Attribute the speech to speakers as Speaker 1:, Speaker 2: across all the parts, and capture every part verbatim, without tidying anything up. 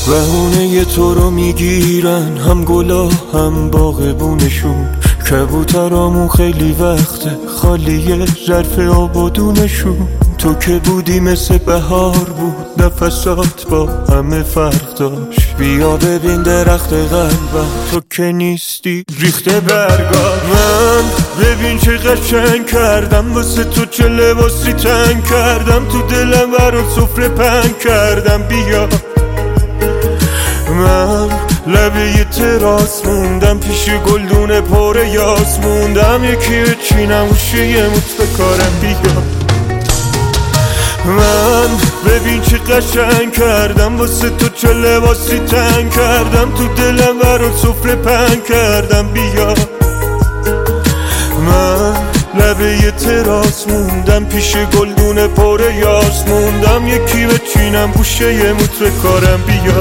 Speaker 1: بهونه تو رو میگیرن هم گلا هم باغبونشون، کبوترامون خیلی وقته خالیه ظرف آبادونشون. تو که بودی مثل بهار بود، نفسات با همه فرق داشت. بیا ببین درخت قلبم، تو که نیستی ریخته برگار. من ببین چه قشنگ کردم واسه تو، چه لباسی تنگ کردم. تو دلم برات سفره پنگ کردم. بیا من لبه یه تراس موندم، پیش گلدون پر یاس موندم. یکی بچینم گوشه یه موت بکارم. بیا من ببین چه قشنگ کردم واسه تو، چه لباسی تنگ کردم. تو دلم برات سفره پنگ کردم. بیا من لبه یه تراس موندم، پیش گلدون پر یاس موندم. یکی بچینم گوشه یه موت بکارم. بیا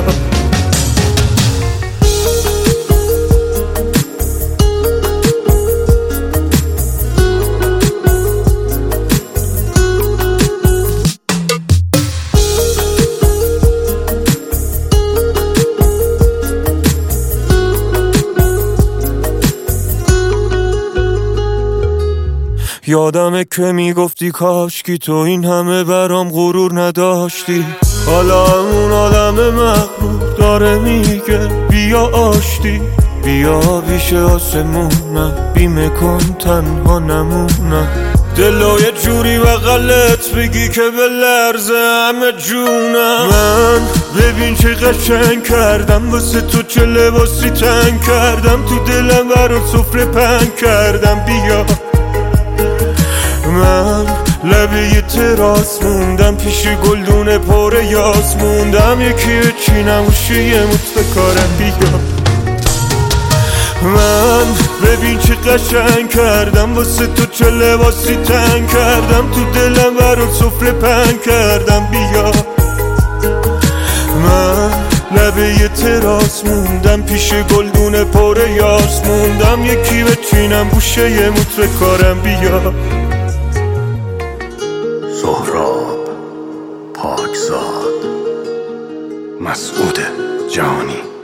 Speaker 1: یادمه که میگفتی کاشکی تو این همه برام غرور نداشتی. حالا اون آدم مغرور داره میگه بیا آشتی. بیا پیش آسمونم، بیمه کن تنها نمونم. دلو یه جوری بغلت بگی که به لرزه همه جونم. من ببین چه قشنگ کردم واسه تو، چه لباسی تنگ کردم. تو دلم برات سفره پنگ کردم. بیا من لبه یه تراس موندم، پیش گلدون پر یاس موندم. یکی بچینم گوشه یه موت بکارم. بیا من ببین چه قشنگ کردم واسه تو، چه لباسی تنگ کردم. تو دلم برات سفره پنگ کردم. بیا من لبه یه تراس موندم، پیش گلدون پر یاس موندم. یکی بچینم گوشه یه موت بکارم. بیا
Speaker 2: سهراب پاکزاد، مسعود جهانی.